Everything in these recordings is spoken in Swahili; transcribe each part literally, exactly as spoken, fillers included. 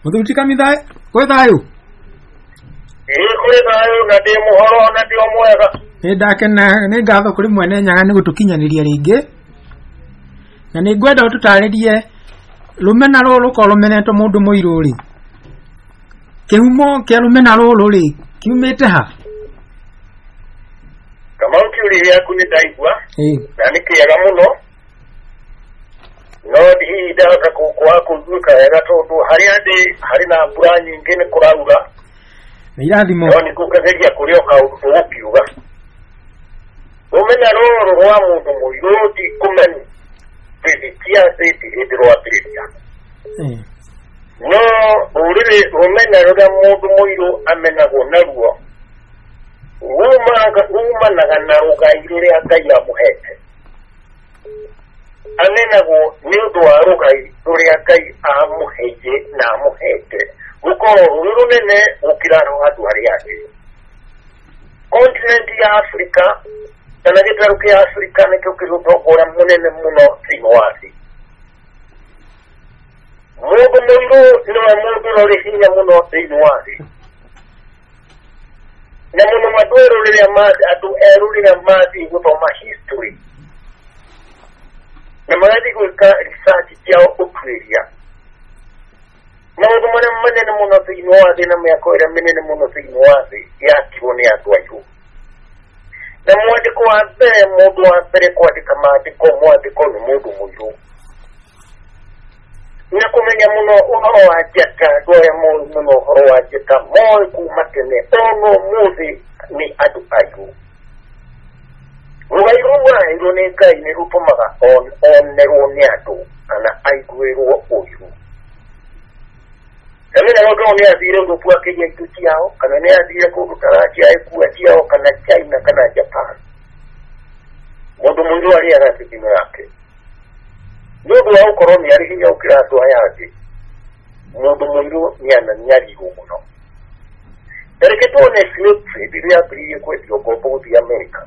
Mututi kamithai kwethayo ii kwethayo na ndi muhoro na ndi omwega ni ndakena ni ngatho kuri mwene nyaga ni gutukinyaniria ringi na ni ngwenda ututaririe rumena ruru ko rumenetwo mundu muiru ri kihumo kia rumena ruru ri kiumite ha kama ukiuri yaku ni ndaigua eh na ni kiega muno no di ndahota kwa kuzuka wega tondu haria ndi hari na mbura nyingi ni kuraura na irathimo no ni kukageria kurioka ukiuga rumena ruru rwa mundu muiru ti kumeni titia titi hidro atricia eh no urire rumena rwa mundu muiru amenago naruo uma uma na rugaire akaya muhete amenago niundo wa rugai ruri akai amuheje na muhete guko rurunene ukirano hatu hari yake continent ya Africa kana gitaru kia Africa ne kukirutogora munene muno tinwasi mundu mundu no mundu ruri hinya muno tinwasi na muno madoro ruri amazi atu eruri amazi gutoma history na magadi kuika research yao ukwiria mundu mwana manene muno tinwasi na myakoira menene muno tinwasi ya kibone ya twayo na mwandiko wa mbere mundu wa mbere kwandika maandiko mwandiko ni mundu muiru na kumenya muno uhoro wa jata doya muno uhoro wa jata moi kuma tene ono muthi ni adu ayu ruwairuwa ironeka ini rutumaga on on nero ni adu ana aigueruwa uyu Kamina wako ni azire ngopua keje ituti yao kana ni azire kukutaraji aikuwa yao kana China kana Japan mundu mundu ali anatipimo yake ndugu wa ukoroni ali hinya ukirato hayati mundu mundu nyana nyali muno Ereketo ne slip bilia bilia kwa yokopo di Amerika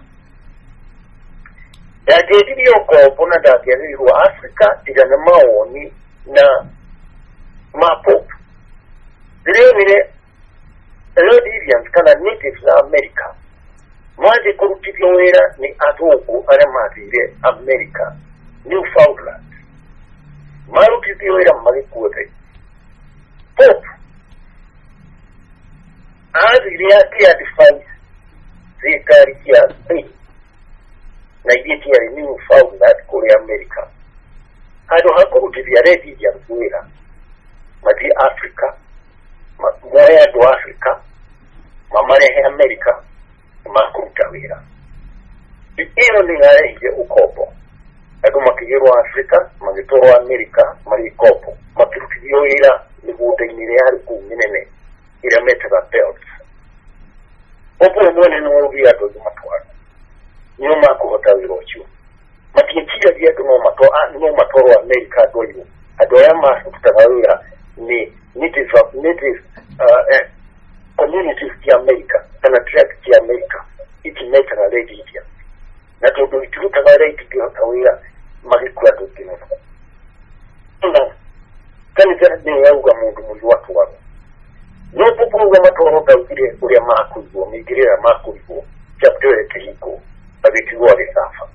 ya dedi yokopo na dati ya wa Afrika tigana maoni na mapo Leo nile Elodians kana natives na Amerika Mwaje kurutipioera ni atoku aramazire Amerika Newfoundland Marutipioera malikuote Pope Azire yake ya defense Zikari kia Spain na ideti ya Newfoundland kule Amerika Hado hakurutipia redi ya mfuera Mati Afrika Mwaya do Africa mamare he America makutawira ino ni ngare ukopo ado makigero Africa magitoro America mari kopo makirukio ira ni bude ni real ku minene ira metra belt opo mwene no bia do matwara nyuma ko hotawiro chu makichira dia no mato no matoro America do yu ado yama kutawira ni native of native uh, eh, communities ya America and attract ya America iti meta na lady ya na todo ituka bare iti ya kawira magikwa do kino na kani tena ni yauga mundu mundu watu wao no popo nga matoro ta ukire uri maku go migirira maku go chapter kiko abitiwa resafa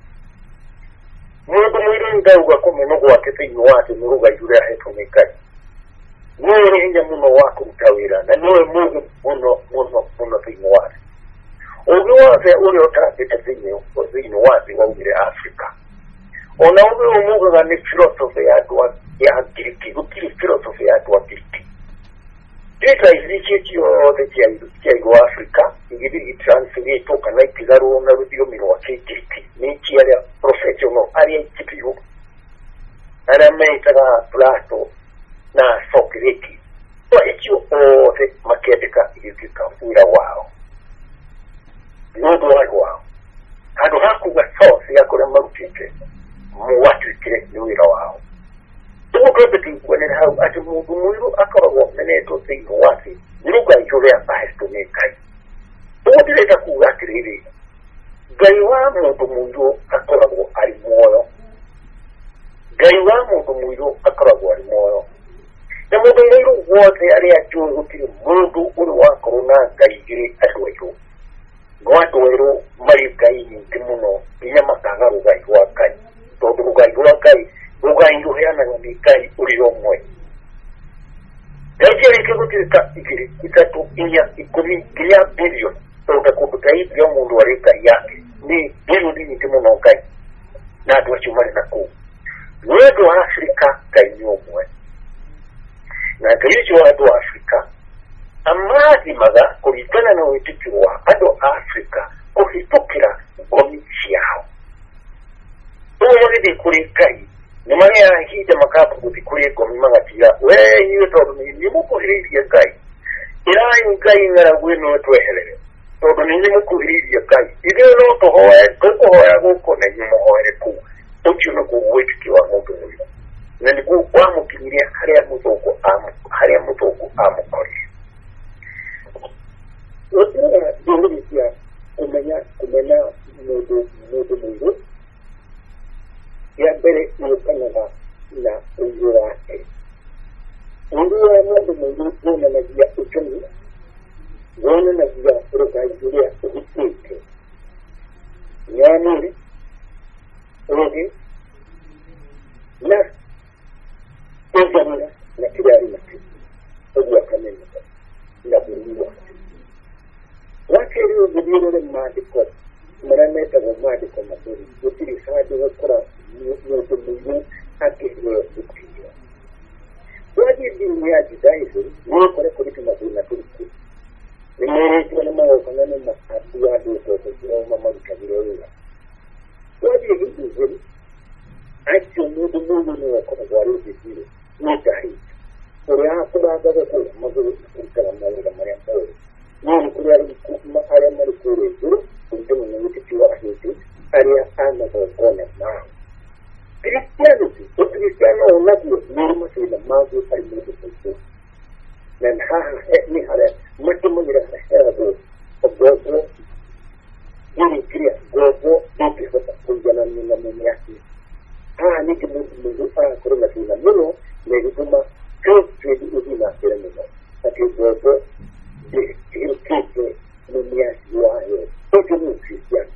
mundu mundu ngauga kome no kwa kepe watu muruga yura heto mekai Nuri hinja muno wako utawira na nuri mungu muno muno muno tingu wasi ugi wase uli otakita zinyo zinyo wasi wa ugire Afrika ona ugi mungu nga ni filosofi ya tuwa ya Giriki ukiri filosofi ya tuwa Giriki Dita izichi chiyo de chia igu Afrika igidi itransferi toka na ikizaru na rudio miro wa Giriki ni chia ya professional aria ikipiyo ana meitaga Plato na Socrates kwa hicho ote makedeka yukika ura wao nudu wao hado haku wa sosi ya kule marutike muwatu kile nuira wao tuko kwetu kwene hao atu mundu muiru akorogo meneto singo wasi nuga yule apasto nekai tuko leta kuwa kiriri gaiwa mundu mundu akorogo alimoyo gaiwa mundu muiru akorogo alimoyo na mundu mwiru wothe aria njui gutiri mundu uri wakorwo na ngai igiri andu airu no andu airu mari ngai nyingi muno nginya makaga rugai rwa ngai tondu rugai rwa ngai rugai ruheanaga ni ngai uri omwe ngai rĩngĩ gũtuĩka igĩrĩ ithatũ inya ikũmi nginya bilioni tondu kũndũ ta icio mũndũ arĩ ngai yake ni bilioni nyingĩ mũno ngai na andũ acio marĩ na kũu nĩ andũ a Afrika ngai nĩ ũmwe na ngai ũcio wa andũ a Afrika amathimaga kũringana na wĩtĩkio wa andũ a Afrika kũhĩtũkĩra ngomi ciao ũguo magĩthiĩ kũrĩ ngai nĩ marĩa hinda makamba gũthiĩ kũrĩ ngomi magatiga we inyuĩ tondũ nĩ mũkuhĩrĩirie ngai ĩrai ngai ng'aragu ĩno tweherere tondũ nĩ mũkuhĩrĩirie ngai ithuĩ no tũhoe tũkũhoya gũkũ na inyuĩ mũhoere kũu ũcio nĩguo wĩtĩkio wa mũndũ mũirũ na nĩguo wamũkinyirie harĩa mũthũngũ harĩa mũthũngũ amũkorire gũtirĩ ndũrĩrĩ cia kũmenya kũmena mũndũ mũndũ mũirũ ya mbere yũkanaga na ũndũ wake ũndũ wa mũndũ mũirũ wonanagia ũtũmi wonanagia rugai rũrĩa ũhutĩte nyamũrĩ ũgĩ na ũngamĩra na kĩrari nakĩ ũguo akamenya na bũrũri wake wakerĩ ũngĩthiĩ maandĩko marĩa metagwo maandĩko matheru gũtirĩ handũ gũkora mũndũ mũirũ akĩheo ũteithio wathiĩ ndini ya Judaism no ũkore kũrĩ tũmathĩna tũrĩkũ nĩ merĩtwo nĩ magongona nĩ makandu ya andũ tondũ nĩo mamarutagĩra wĩra wathiĩ Hinduism acio mũndũ mũirũ nĩwe akoragwo arĩ thĩinĩ nĩ Ngai ũrĩa akũrangaga kũrĩa magũrũ kũrutaga mawĩra marĩa moru no nĩ kũrĩ arĩa marĩ kũrĩa igũrũ kũringana na wĩtĩkio wa Hindu arĩa a magongona mao Christianity ũkristiano naguo nĩ ũrĩ mathĩna maguo harĩ mũndũ mũirũ na haha nĩ harĩa matũmagĩra heagwo ngombo ĩrĩ kĩrĩa ngombo ndĩngĩhota kũiganania na mĩmĩaki haha ningĩ mũndũ mũirũ agakorwo na thĩna mũno na ĩgĩtũma trade ũthiĩ na mbere mũno atĩ ngombo ĩrũkĩte mĩmĩaki wayo ũcio nĩ ũkristiano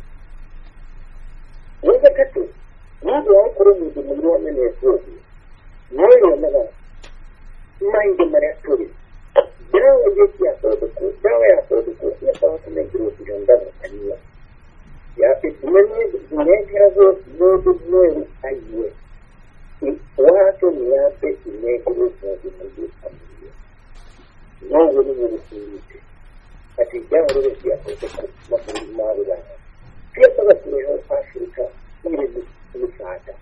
wagatatũ mũndũ agakorwo mũndũ mũirũ amenetwo ũguo no yonaga maingĩ marĩa tũrĩ dawa iria ciathondekwo dawa yathondekwo ciabaga kũnengerwo cindano kanyua inengeragwo mũndũ mwerũ aigue wacio nĩ yambe inengerwo mũndũ mũirũ amũrie noguo nĩguo gũtũrĩte atĩ dawa rĩrĩa ciathondekwo mabũrũri ma Rũraya ciabaga kũrehe Afrika irĩ mĩsaada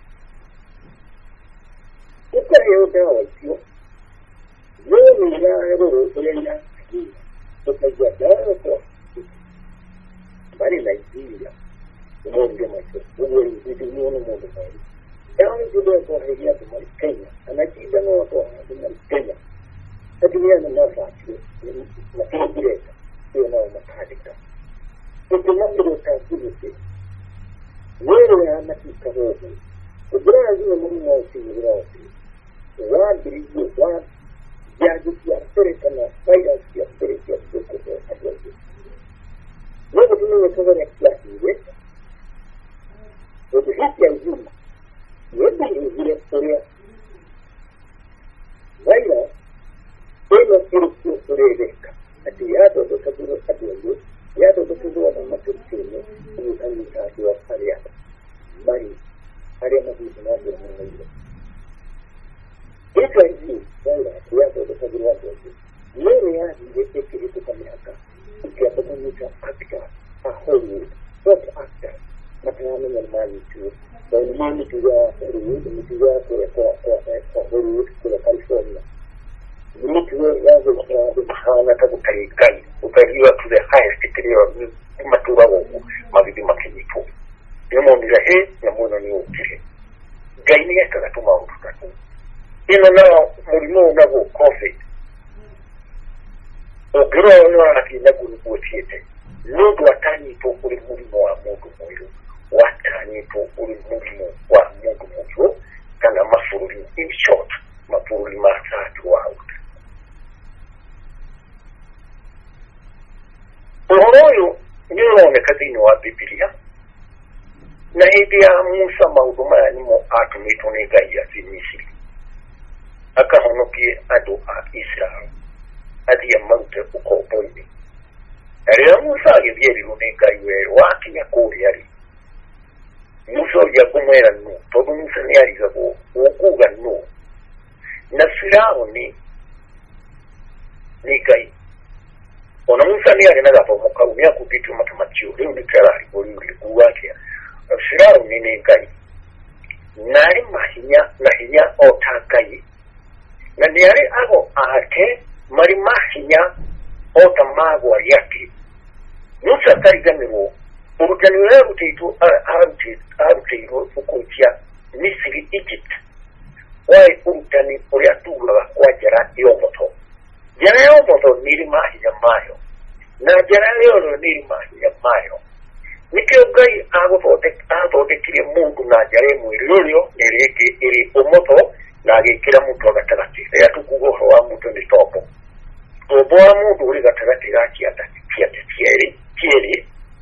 ũkareheo dawa icio no nĩ iraherwo ũrĩa irakinya ũkaigua dawa kwa marĩ Nigeria ũmũndũ macio ũguo nĩguo nĩ mũndũ mwerũ dawa icio ndĩrakũheria andũ marĩ Kenya anatinda no akũhe andũ marĩ Kenya atumia nĩ mabatio makĩreka ĩyo nao makandĩka ũtũmagĩrwo ta thimũtĩ wewe anakika hofu ubrazi mungu usigira usi wabiriye wa jaji ya sereka na virus ya sereka ya sereka adwaje wewe tunaye toka ya kiasi wewe wewe hiki ya uzima wewe ni vile storia virus wewe sio sereka ati yato ndo kaburo adwaje yato ndo kaburo na matokeo ni kama kazi wa faria bari hariya mabizi nabyo n'umuriro icyo nzi cyangwa yazo dokabiri wadoze lero yaje ekiri tukamyaka ikiapo n'icyo actor ahoro what actor matana normali tu normali tu ya Hollywood mtu ya kwa kwa kwa Hollywood kwa California mtu yazo kwa hana tabukai ukaliwa to the highest degree of matura wako mabibi makinipo yomondira he yamono ni ukire gaini yakaga tuma utatu ino na mulimo nago covid ogero no akina guru tiete nudu watani to uri mulimo wa mundu moyo watani to uri mulimo wa mundu moyo kana mafururi in short mabũrũri ma tatu wao. Ũhoro ũyũ nĩ ũroneka thĩinĩ wa Bibilia, na hĩndĩ ya Musa maũndũ maya nĩmo atũmĩtwo nĩ Ngai athiĩ Misiri akahonokie andũ a Israeli athiĩ marute ũkombo-inĩ. Na rĩrĩa Musa agĩthiĩ erirwo nĩ Ngai werũ, wakinya kũrĩa rĩ, Musa ũrĩa kũmwĩra no, tondũ Musa nĩ arigagwo ũkuuga no, na Firaũni nĩ Ngai. Ona Musa nĩ arĩ na gathomo kau, nĩ akundĩtio matematikio, rĩu nĩ kararigũrĩire kuuga atĩa Firaũni nĩ Ngai, na arĩ mahinya na hinya o ta Ngai, na nĩ arĩ ago ake marĩ mahinya o ta magwa yake. Musa akariganĩrwo ũrutani ũrĩa arutĩirwo gũkũnjia Misiri, Egypt, warĩ ũrutani ũrĩa tugaga kwa njĩra ya ũmotho. Njĩra ya ũmotho nĩ ĩrĩ mahinya mayo, na njĩra ya ũrĩo nĩ ĩrĩ mahinya mayo. Nĩkĩo Ngai athondekire mũndũ na njĩra ĩmwe rĩrĩo nĩ rĩngĩ ĩrĩ ũmotho, na agĩkĩra mũndũ gatagatĩ. Rĩrĩa tukuga ũhoro wa mũndũ nĩ tombo, tombo wa mũndũ ũrĩ gatagatĩ ga ciande cierĩ cierĩ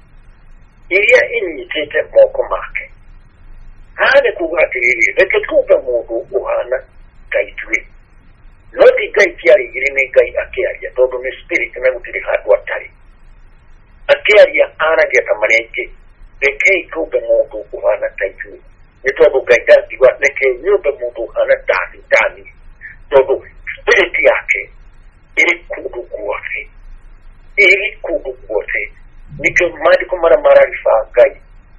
iria inyitĩte moko make. Haha nĩ kuuga atĩrĩrĩ, reke tumbe mũndũ ũhana ta ithuĩ. No ti Ngai kĩarĩgire nĩ Ngai akĩaria, tondũ nĩ spirit na gũtirĩ handũ atarĩ. Akĩaria aragia ta marĩa aingĩ, rekei tumbe mũndũ ũhana ta ithuĩ. Nĩ tondũ Ngai ndakiuga rekei nyũmbe mũndũ ũhana Dani Dani, tondũ spirit yake ĩrĩ kũndũ guothe, ĩrĩ kũndũ guothe. Nĩkĩo maandĩko marĩa mararibaa Ngai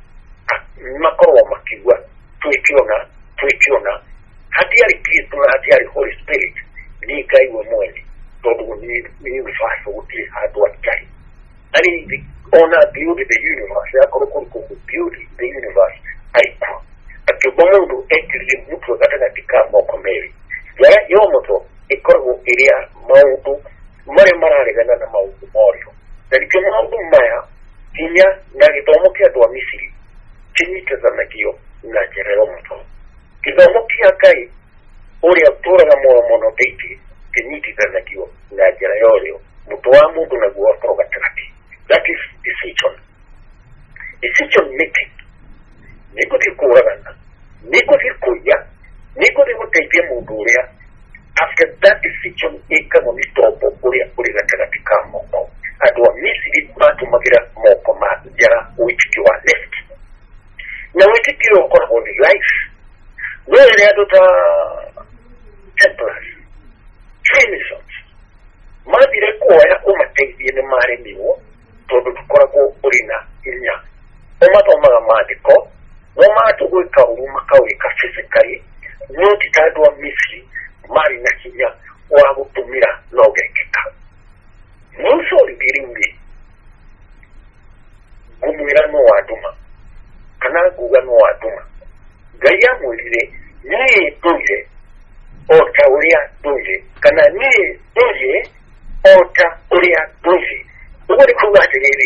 makorwo makiuga twĩkĩona twĩkĩona hatiarĩ Kristo na hatiarĩ Holy Spirit, nĩ Ngai we mwene, tondũ nĩ universe gũtirĩ handũ atarĩ. Arĩ ona build the universe, akorwo kũrĩ build the universe arĩkuo, akĩũmba mũndũ ekĩrire mũtwe gatagatĩ ka moko merĩ. Njĩra ya ũmotho ĩkoragwo ĩrĩ ya maũndũ marĩa mararegana na maũndũ morĩo. Na nĩkĩo maũndũ maya hinya na gĩthomo kĩa andũ a Misiri kĩnyitithanagio na njĩra ya ũmotho. Gĩthomo kĩa Ngai ũrĩa ũtũũraga muoyo mũno thĩinĩ kĩnyitithanagio na njĩra ya ũrĩo, mũtwe wa mũndũ naguo ũkorwo gatagatĩ. That is decision. Decision making. Nĩ gũthiĩ kũũragana, nĩ gũthiĩ kũiya, nĩ gũthiĩ gũteithia mũndũ ũrĩa. After that decision ĩkagwo nĩ tombo ũrĩa ũrĩ gatagatĩ ka moko. Andũ a Misiri matũmagĩra moko ma njĩra wĩtĩkio wa left, na wĩtĩkio ũkoragwo nĩ life. No ĩrĩa andũ ta Templars, Freemasons mathire kuoya ũmateithie nĩ maremirwo, tondũ tũkoragwo ũrĩ na hinya. Ũmathomaga maandĩko, no matũgwĩka ũru makawĩka physically, no ti ta andũ a Misiri marĩ na hinya wa gũtũmĩra na ũgekĩka. Musa ũrigĩrĩire ngũmwĩra no wa nduma, kana nguga no wa nduma. Ngai amwĩrire niĩ ndũire o ta ũrĩa ndũire, kana niĩ ndũire o ta ũrĩa ndũire. Ũguo nĩ kuuga atĩrĩrĩ,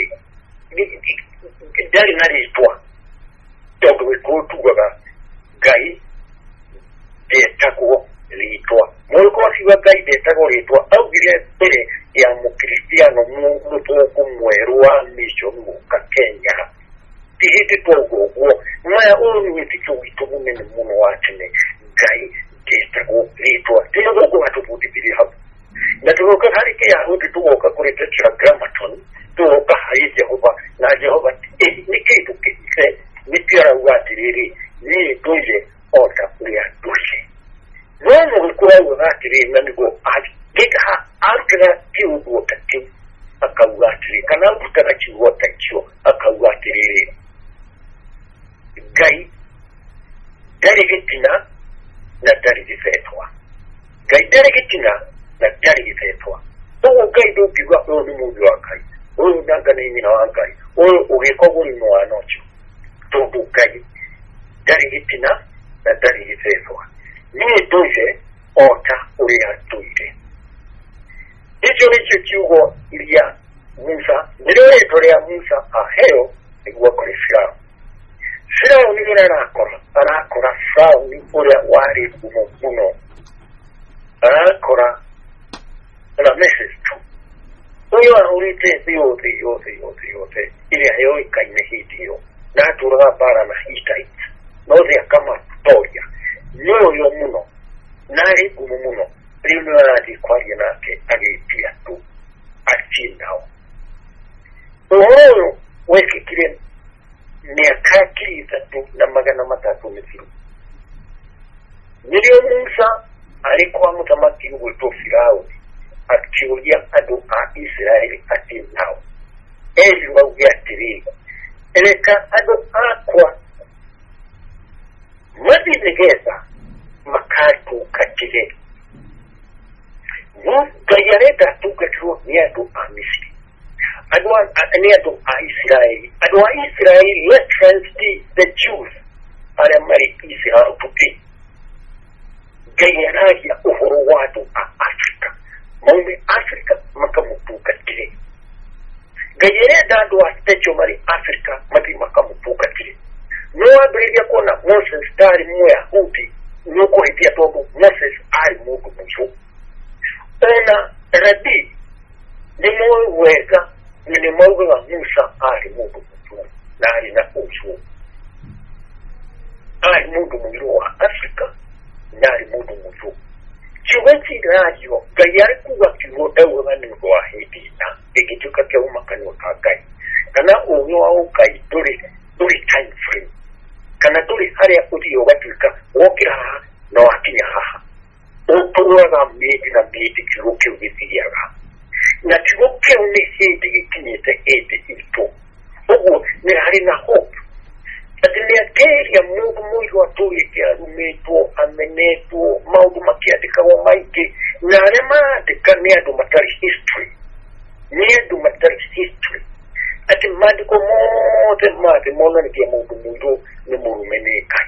ndarĩ na rĩtwa, tondũ gĩkũyũ tugaga Ngai ndetagwo rĩtwa. Mũndũ akiuga Ngai ndetagwo rĩtwa, augire mbere ya mũkristiano mũthũngũ mwerũ wa mission gũka Kenya. Ti hĩndĩ twauga ũguo, maya ũyũ nĩ wĩtĩkio witũ mũnene mũno wa tene. Ngai ndetagwo rĩtwa, ti mũthũngũ watũbundithirie hau. Na tũgoka harĩ Kĩyahudi, tũgoka kũrĩ Tetragrammaton, tũgoka harĩ Jehova, na Jehova nĩ kĩndũ kĩhithe, nĩ kĩarauga atĩrĩrĩ, niĩ ndũire o ta ũrĩa ndũire. No mũgĩkũyũ augaga atĩrĩrĩ, na nĩguo arutaga kiugo ta kĩu akauga atĩrĩrĩ, kana arutaga kiugo ta icio akauga atĩrĩrĩ, Ngai ndarĩ gĩtina na ndarĩ gĩbetwa. Ngai ndarĩ gĩtina na ndarĩ gĩbetwa. Ũguo Ngai ndũngiuga ũyũ nĩ mũndũ wa Ngai, ũyũ nanga nĩ nyina wa Ngai, ũyũ ũgĩka ũguo wa nocio, tondũ Ngai ndarĩ gĩtina na ndarĩ gĩbetwa. Niĩ ndũire o ta ũrĩa ndũire. Icio nĩcio kiugo iria Musa, nĩrĩo rĩtwa rĩa Musa aheo nĩguo akore Firaũni. Firaũni ũrĩa arakora, arakora Firaũni ũrĩa warĩ ngumo mũno, arakora na message tu uyo ahurite yote yote yote yote ile hayo ikaine hiyo na turaba para na hitai noze kama storia leo yo muno nari gumu muno rimwe adi kwari nake agitia tu achindao uyo weke kile miaka kitatu na magana matatu misiru nilio Musa alikuwa mutamaki wito Firauni akiulia adu a Israeli ati nao eli waugia tiri eleka adu akwa madi negeza makatu katile mu gayareta tukachua ni adu a Misri adu ni adu a Israeli adu a Israeli referenced the Jews are mari Israel tuki gayaraji ya uhuru watu a Afrika Maume Afrika makamupuka kile gayere dado wa stecho mari Afrika mati makamupuka kile noa brevia kona Moses tari mwea uti nuko hitia tobo Moses ari mungu mwisho ona rabi ni mweweka ni mweweka Musa ari mungu mwisho na ari na mwisho ari mungu mwisho wa Afrika nari mungu mwisho chiweti radio gayari kuwa kiwo ewe mani mwa hedina egituka kia umakani wakagai kana uyo wa ukai tuli tuli time frame kana tuli hali ya kuti yogatulika woki haha na wakinya haha utuwa na midi na midi kiwoke uvisi yaga na kiwoke unihedi kinyete edi ito ugu ni hali na hope Atilea keri ya mungu mwili wa tuli kia rumetuo, amenetuo, maudu makia dika wa maike, na rema dika niadu matari history. Niadu matari history. Ati madiko mote mate, mona ni kia mungu mwili ni murumene kai.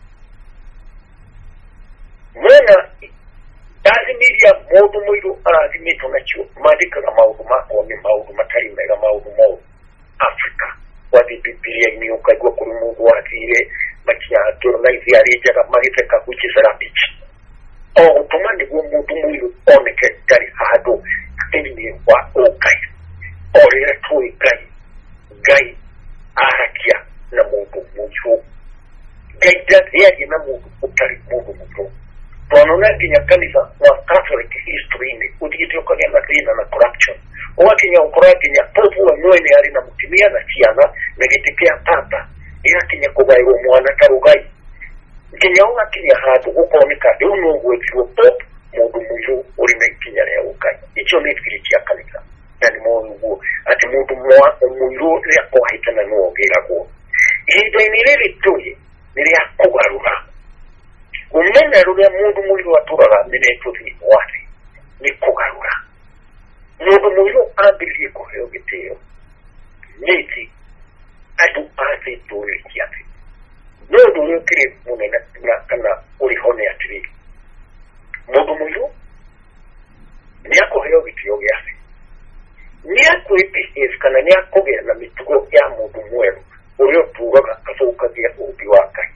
Mona, azimiri ya mungu mwili azimitu na chuo, madika na maudu mako ni maudu matari mega maudu maudu Afrika. Wadi Biblia imiuka igwa kuri mungu watire makia turna iziari jaga magite kakuchi sarapichi o utumani gwa mungu mwili oneke dari hado ili wa okai orira tui gai gai arakia na mungu mwili gai jati yagi na mungu utari mungu mwili tuanona kinya kanisa wa Catholic history ni udigitio kanya na krina na corruption Wakinya ukura kinya popu wa mwene yari na mutimia na chiana Negitikea papa Ina kinya kugairo mwana karugai Kinya unga kinya hatu Ukonika Uno uwekiwa popu Mungu mwisho urime kinya lea ukai Icho nifikiri chia kanisa Yani mungu Ati mungu mwisho Ria kwa hitana nuo gira kuo Hida inilili tuye Niria kugarura Umena rulia mungu mwisho waturala Nine tuzi wati Ni kugarura Mungu mwilo ambili kuheo giteo. Niti, adu ase dole kiate. Nyo dole kire mune na, na, na ulihone atiri. Mungu mwilo, niako heo giteo giase. Niako ipi iskana niako gea na mitugo ya mungu mwelo. Ulio tuwaga asauka dia ubi wakai.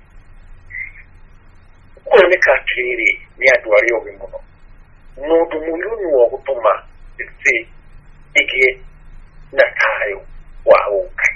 Kwenye katiri niadu alio gimono. Mungu mwilo nuwa kutuma si ike na tayo wa ukai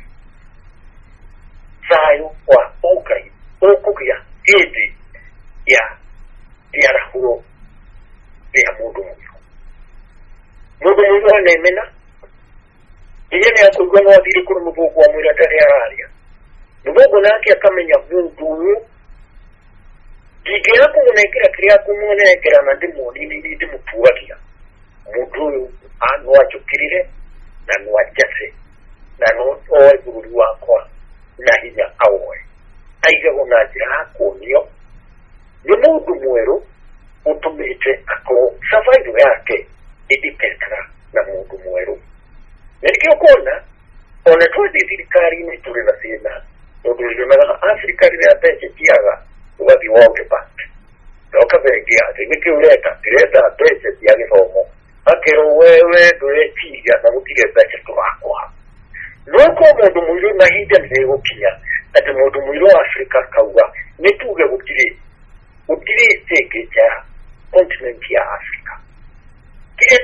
tayo wa ukai ukukia hidi ya ya rahuro ya mungu mwilo mungu mwilo anemena iyene ya kugwana wa diri kuru mbugu wa mwila tari ya raria mbugu naki ya kamenya mungu Gigera kumunekera kiriya kumunekera na ndimu nini ndimu tuwakia Mudu anu wachukirire na nuwajase na nuoe gururi wakwa na hinya awoe aiga unajira hako niyo ni mundu mweru utumite ako survival yake idipetara na mundu mweru Niliki ukona ona tuwezi sirikari ini tuli na sina Nudulio na Afrika rile ateche kiaga Uwazi woke pati Doka vengia Niki uleta Kireta ateche kiage somo Akero wewe dole tiga na mutire bache tuwakwa Nuko mundu mwilo na hida mzego kia Ati mundu mwilo Afrika kauwa Netuge utire Utire seke cha Continent ya Afrika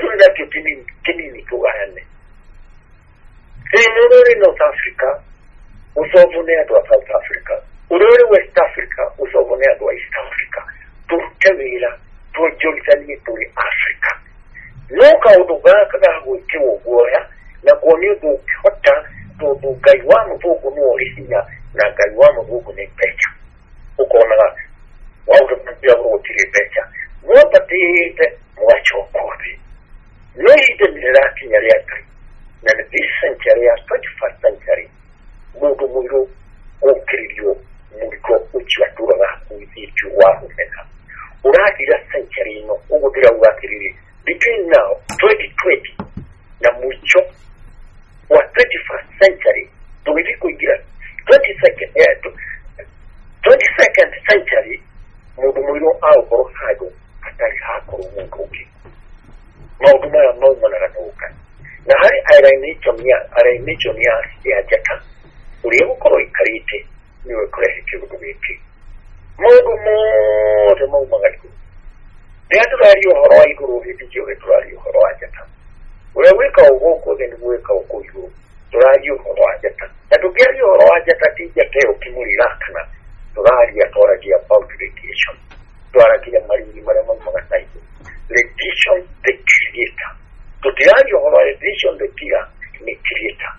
Nesuna kitini kinini kuane. Sinurori North Africa, usovunea dwa South Africa. Urori West Africa, usovunea dwa East Africa. Turkewila, turjolitani turi Africa. Noka uduga kada huikiwo goya, na kuonyo du hota, du du gaiwamu vugu nuo isinya, na gaiwamu vugu ni pecha. Ukona nga, waudu mpia utiri pecha. Mwapa tiite mwacho kodi. No ide niraki nyariakai. Na the this century, twenty-first century, mudu mudu ukiriyo muriko uchiatura uizitu wahu mena. Uraki la century no ugudira uakiriri. Between now, twenty twenty, na mucho wa twenty-first century, tuwiliku igira twenty-second, yeah, twenty-second century, mudu mudu au koro hago, atari hakoro mungu uki. Maudu maya maudu mana ranoka. Na hari arainichonia arainichonia ya jaka uriyo koro ikarite niwe kore hikibudu biki modu mo mo magaliku ya turariyo horo iguru hikijo turariyo horo ajata wewe ka uko then wewe ka uko yo turariyo horo ajata na tukariyo horo ajata tija kero kimurira kana turariyo toragia publication turariyo marindi marama magatai edition the creator. Tutiaji wa edition the kia ni creator.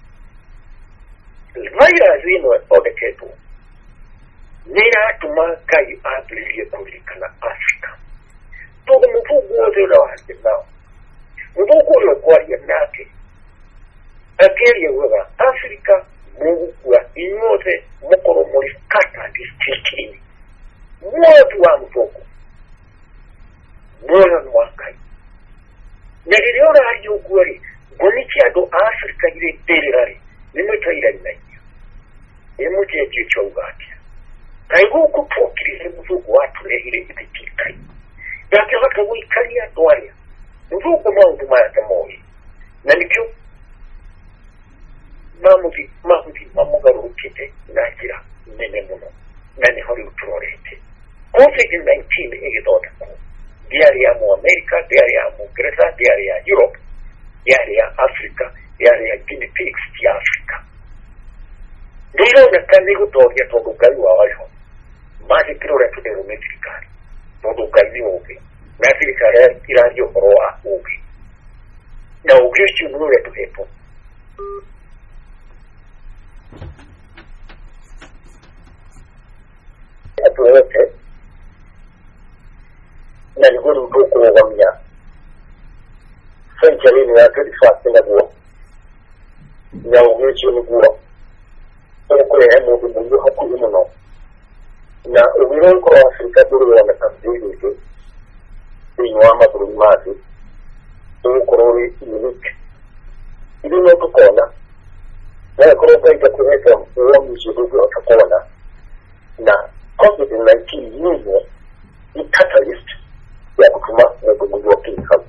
Vaya zino odeketu. Nina tuma kai abiliye kulikana Afrika. Todo mfugu wote la wahande nao. Mfugu lo kwa ya nake. Akeri ya wewa Afrika mungu kwa inyote mokoro mori kata distikini. Mwotu wa mfugu. Mwana mwakai. Nagiriona hayo gwari gonichi ado Afrika ile tererari nimeta ila nai emuche jicho ugati kaigo kupokiri muzuko watu ile bitikai yake hata wikalia toalia muzuko mwangu mara moja na nikyo mamuti mamuti mamugaru kite nakira nene muno nani hori utorete covid nineteen egedota diari ya mu America, diari ya mu Greta, diari ya Europe, diari ya Africa, diari ya guinea pigs ya Africa. Ndilo na kani kutokia todo gaiwa wajo. Maji kilo retu de rometrikari. Todo gaiwa uke. Na filikare iradio roa uke. Na ugeshi unure retu hepo. Atuwete. Na niguru uko wamia century ni yake difasi na guo na ugechi ni guo uko ya mo bi mungu haku ino na ubiro ko Afrika duru ya mtabiri ke inwa maduru mati uko rori unique ili no tukona na ko ko ita kuweka uo mjibugo tukona na covid nineteen ni ni catalyst ya kutuma na kugunduwa kinga.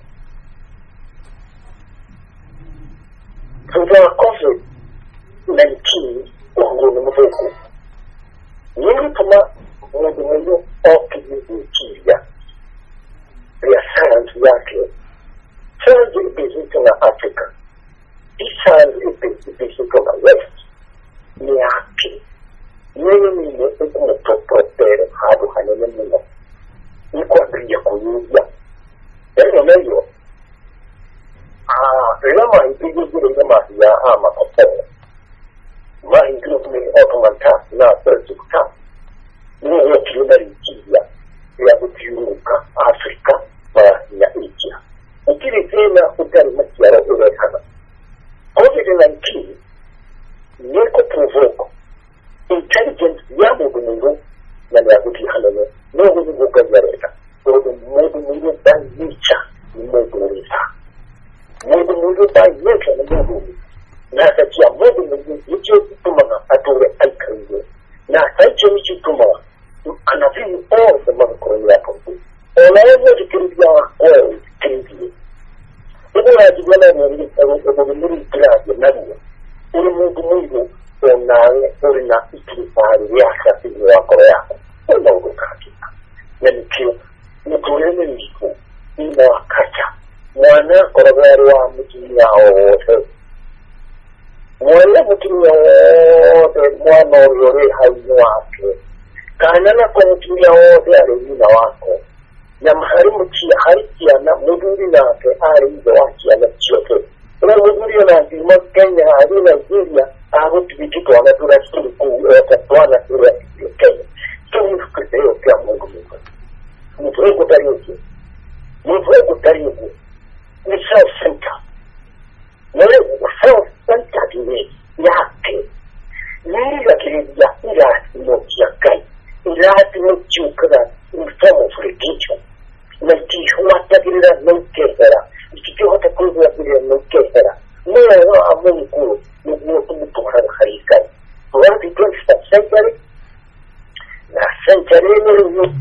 Sasa COVID nineteen ugonjwa mfuko. Nini kama mgonjwa okijikia ya sayansi yake change ibiziki na Afrika change ibiziki na West ni yake nini nini ukumu topropere hadu hanene muna iko abiria kuyuja eno meyo ah elama ipige zile masi ya ama koporo ma ingilo tume otomanta na pertuka ni yo kilimari kia ya kutiuka Afrika ba ya Asia ukiri tena utari matiara ule kana covid nineteen niko provoke intelligence ya mungu na ya kuti halalo no huko kazareta kwa modu mungu banyicha ni mungu risa modu mungu banyicha ni mungu na takia modu mungu yicho tumana atore aikaiwe na taicho michi tumawa anavini all the mabukoro yako olaezo tukiribia all kiribia ibu ya jibwana mwini ebo mwini kirabia nabuwa uli mungu mungu onawe uli na ikirifari yaka sizi wakoro yako ula ugo kakika na nikio nukureme niko ina wakacha mwana korogari wa mutumia wote mwana mutumia wote mwana uyore haini wake kana nako mutumia wote alewina wako na mahari muchia harikia na muduri nake ari hizo wakia na chote ula muduri na ndima Kenya ari Nigeria aho tubitiko wanatura kiri kuweka tuwana kiri Kenya so mfukite yo pia mungu mungu mtuwe kutariuki mtuwe kutariuki ni self-center nore self-center kini yake nili ya kiri ya ila mochi ya kai ila hati mochi ukada in form of religion na tihuata kiri na nukehera ikikiwata kuzi ya kiri ya nukehera mwe no amuni kuru nukuwa kumutuhara harikai tuwati twenty-first century na century nuru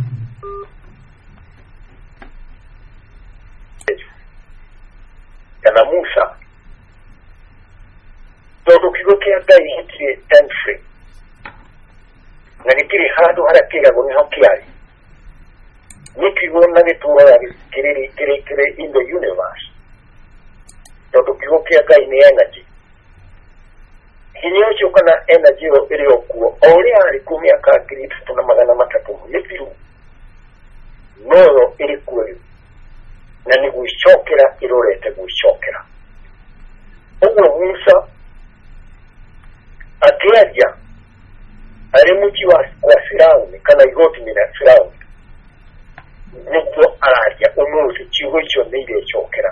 kana Musa todo kigokea dai hitri entry na nikiri hadu harakira goni hakiari nikigona getura yari kiri kiri kiri in the universe todo kigokea dai ni energy hinyocho kana energy o iliyokuwa ori ari kumia ka kiri tuna magana matatu nikiru noro ilikuwa na ni gushokera irorete gushokera uwo Musa atiaja ari muki wa kwa Firauni kana igoti mina Firauni nuko araja umuzi chigo cyo nire chokera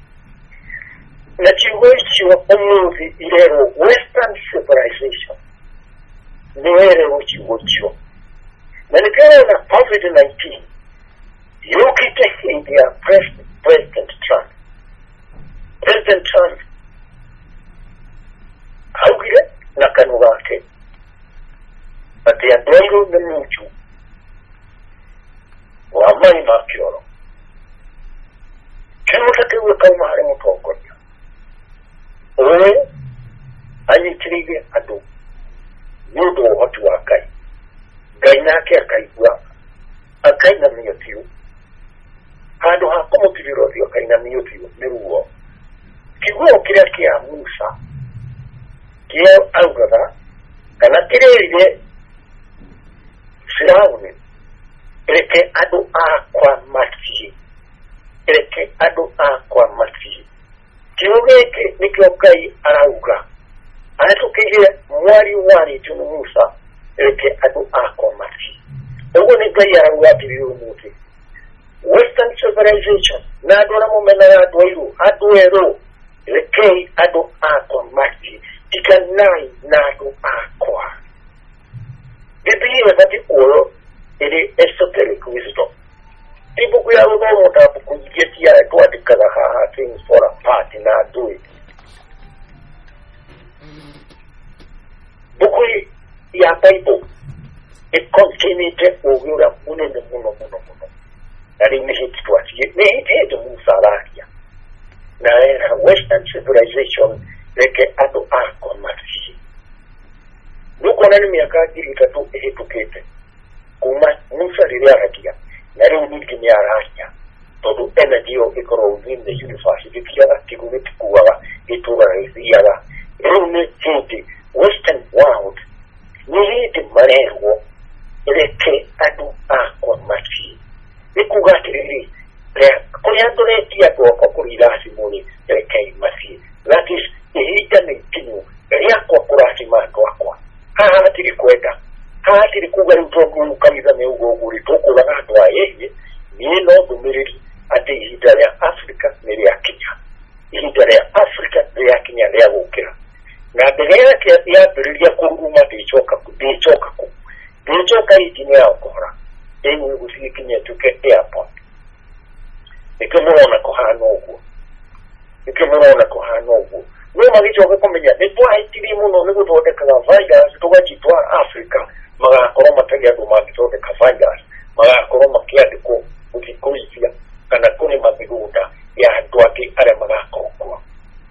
na chigo cyo umuzi irero western civilization nire chigo cyo na nikero na covid nineteen look at India President, President Trump. President Trump, how get Nakanwake? But they are doing the mutu. Or my makioro. Can we take a look at my own? Oh, I need to leave it. I do. You do what you are guy. Gainaki a kaigua. A kind of me of you. Hado hakomo kivirovyo kaina miyovyo meruo kiguo kira kia Musa kia augada kana kireye Firauni eleke ado akwa mati eleke ado akwa mati kiogeke nikiokai arauga anatokeye mwari wari tunu Musa eleke ado akwa mati ogo ni gai arauga kiviyo muti Western civilization na adora momena ya doiru aduero lekei ado akwa mati tikanai na ado akwa Biblia bati oro ili esoteric wisdom Ibuku ya uno mota buku yeti ya etuwa dikada haha things fall apart na adui Buku ya Bible it continued ugura muno muno muno muno Nari mihiti tuwati, mihiti hedu Musarakia. Na era Western civilization leke ado ako mati. Nuko nani miaka giri tatu ehetu kete. Kuma Musa liliarakia. Nari uniki niarakia. Todo energy o ikoro within the universe. Vikiara kigumiti kuwawa. Itura riziara. Rune hiti Western world. Nihiti maneho leke ado ako mati. Nikugatiriri kuliandore kia kwa kulirasi muni kei masi that is ihita ni tinu ya kwa kurasi mako akwa haa tiri kweda haa tiri kuga utogu ukaliza meugo uguri toko wana adwa yeye nino dumiriri ati ihita ya Afrika nili ya Kenya ihita ya Afrika nili ya Kenya nili ya ukira na degea kia ya birilia kuruma dichoka dichoka ku dichoka itini ya ukora Ewe usikinya tuke airport. Nikamona kohano ugu. Nikamona kohano ugu. Nwe magicho kumenya netwa hitiri muno nego tote kala virus toga chitwa Africa. Maga koroma tega do magi tote ka virus. Maga koroma kia diko ukikuifia kana kuni mabiguda ya twaki ale maga kokwa.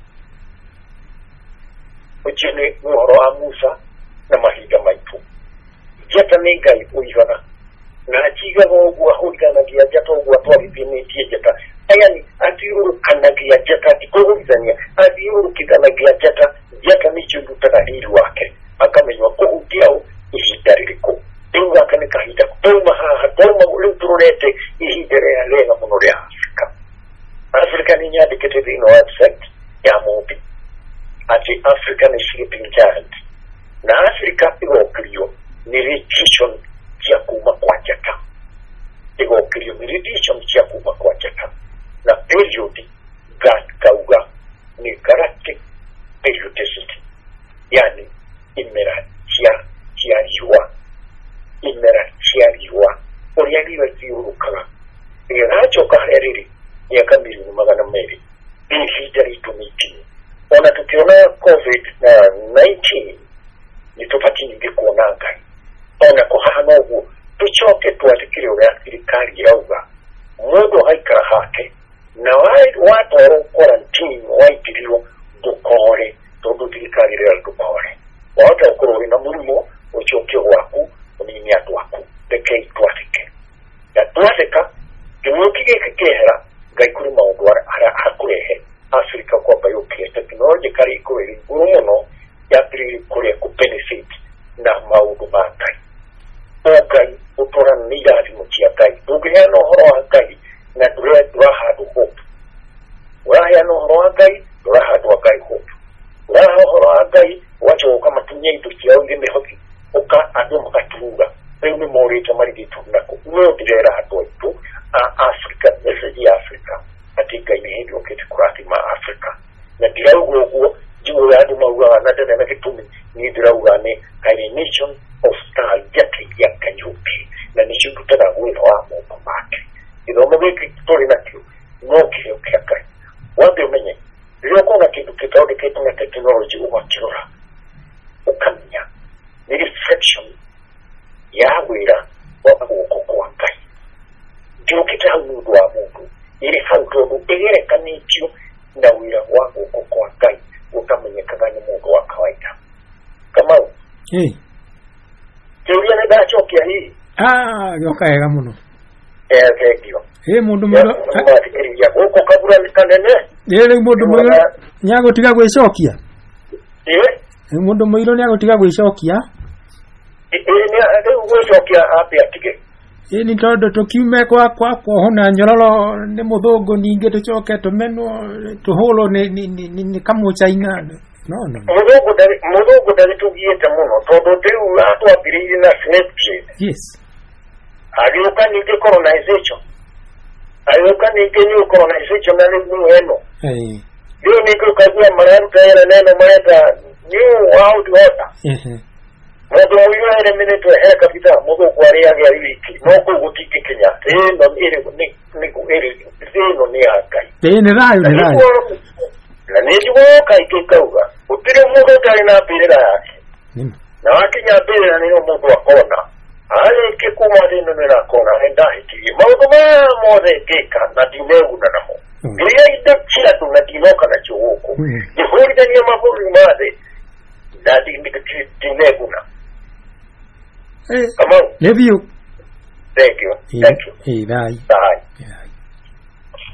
Uchini muhoro Musa na mahiga maitu. Jeta ngai uivana. Na chiga go gwa hulga na dia jato gwa tori pini tie jeta yani athiũrũrũkanagia njata tikũgũithania athiũrũrũkanagia njata njata nĩcio irutaga riri wake akamenywo kũhutia ihinda rĩrĩkũ rĩu gaka nĩ kahinda twauma haha twauma rĩu tũrorete ihinda rĩrĩa rĩega mũno rĩa Afrika Afrika nĩ nyandĩkĩte thĩinĩ wa website ya Mũmbi atĩ Africa nĩ sleeping giant na Afrika ĩgokĩrio nĩ radiation cia kuma kwa njata ĩgokĩrio nĩ radiation cia kuma kwa njata na period gakauga ni galactic periodicity yani imera cia cia riũa imera cia riũa ũrĩa riũa rĩthiũrũrũkaga rĩgacoka harĩa rĩrĩ miaka milioni magana merĩ ihinda ritũ mĩingĩ ona tukiona covid nineteen ni tupati nyingi kuona Ngai ona kuhana ũguo tucoke twathikire ũrĩa thirikari irauga mũndũ haikara hake na watwarwo quarantine waingĩrirwo ndũkore tondũ thirikari ĩrĩa ndũkore wahota gũkorwo wĩna mũrimũ ũcokie gwaku ũnini andũ aku rekei twathike na twathika kĩng'ũki gĩkĩ kĩehera Ngai kũrĩ maũndũ arĩa hakũrehe Africa kwamba yũkire technologically ikũrĩ igũrũ mũno yambĩrĩirie kũrĩa kũ-benefit na maũndũ ma Ngai Ngai ũtwarana nĩ irathimo cia Ngai ndũngĩheana ũhoro wa Ngai na ndũrahandwo hope ũraheana ũhoro wa Ngai ndũrahandwo Ngai hope ũraheana ũhoro wa Ngai ũgacoka matunya indo ciao irĩ mĩhothi ũka andũ magatuga rĩu nĩ morĩte marigĩtwo nako no ndĩrera andũ aitũ a Africa message ya Africa atĩ Ngai nĩ hĩndĩ okĩte kũrathima Africa na ndirauga ũguo njiguĩ andũ maugaga na ndĩrĩ na gĩtũmi niĩ ndĩrauga nĩ coronation of star njata iria kanyũki na nĩcio ndutaga wĩra wa moko make gĩthomo gĩkĩ tũrĩ nakĩo no kĩheo kĩa Ngai wambe ũmenye rĩrĩa ũkona kĩndũ gĩthondeketwo na tekinoronjĩ ũgakĩrora ũkamenya nĩ reflection ya wĩra wa guoko kwa Ngai njũkĩte hau nĩ ũndũ wa mũndũ ĩrĩ hau tondũ ĩgerekanĩtio na wĩra wa guoko kwa Ngai ũkamenyekaga nĩ mũndũ wa kawaida Kamau ĩ kĩũria nĩ ndacokia hihi ah gĩoka wega mũno eh thengio ĩ mũndũ mũno mathikĩrĩria gũkũ kabura nĩ kanene rĩrĩ mũndũ mũirũ nĩagũtiga gwĩcokia ĩ mũndũ mũirũ nĩagũtiga gwĩcokia ĩ rĩu gwĩcokia ambe atige ĩ nĩ tondũ tũkiume kwa kwa kuohona nyororo nĩ mũthũngũ ningĩ tũcoke tũmenwo tũhũrwo nĩ kamũchaina no no mũthũngũ ndarĩ mũthũngũ ndarĩ tũgiĩte mũno tondũ rĩu atwambĩrĩirie na snapchat yes agĩũka ningĩ colonization agĩũka ningĩ new colonization na rĩu ĩno rĩu ningĩ ũkaigua mararuta yɛrɛ neno marenda new world order mũndũ mũirũ eremenetwo he kabitha mũthũngũ arĩagĩa wiki no kũu gũtingĩkinya ĩno ĩrĩ ĩno nĩ ya Ngai ĩ nĩ thayũ nĩ thayũ na nĩ njiguaga kaingĩ kauga gũtirĩ mũndũ ũtarĩ na mbĩrĩra yake na wakinya mbĩrĩra nĩyo mũndũ akona arĩkie kuma thĩ ĩno nĩrakona nĩ ndahĩtirie maũndũ maya mothe ngĩka na ndineguna namo rĩrĩa indo cia andũ na ndinoka nacio gũkũ ngĩhũrithania mabũrũri ma thĩ na ndineguna Kamau Love you. Thank you. Thank you. Hey, bye. Bye. Yeah.